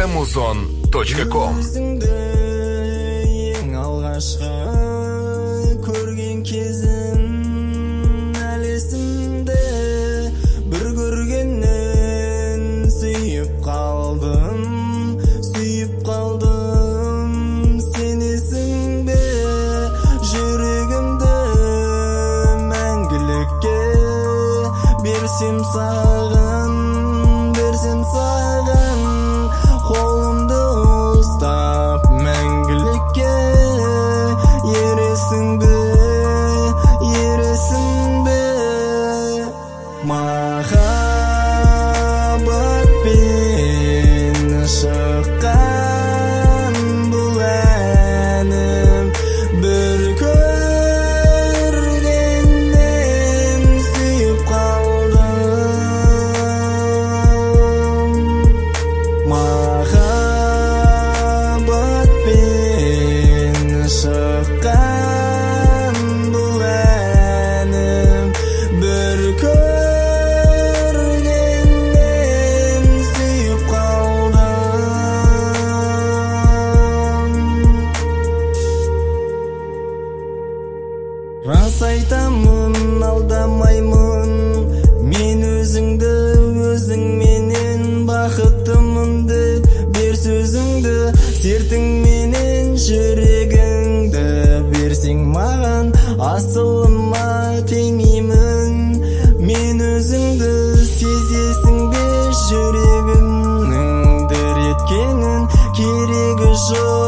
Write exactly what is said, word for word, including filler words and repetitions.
музон точка ком. Ең алғашқы көрген кезім әлі есімде, бір көргеннен сүйіп қалдым, сүйіп қалдым. Сенесің бе жүрегімді мәңгілікке берсем саған, берсем саған қолымды ұстап мәңгілікке ересің бе, ересің бе? Махаббатпен шыққан бұл әнім, бір көргеннен сүйіп қалдым. Махаббатпен шыққан бұл әнім, бір көргеннен сүйіп қалдым. Рас айтамын, алдамаймын, мен өзіңді өзіңменен бақыттымын деп бер сөзіңді, сертіңменен жүрегіңді берсең маған, асылыма теңеймін. Мен өзіңді сезесің бе жүрегімнің дір еткенін, керегі жоқ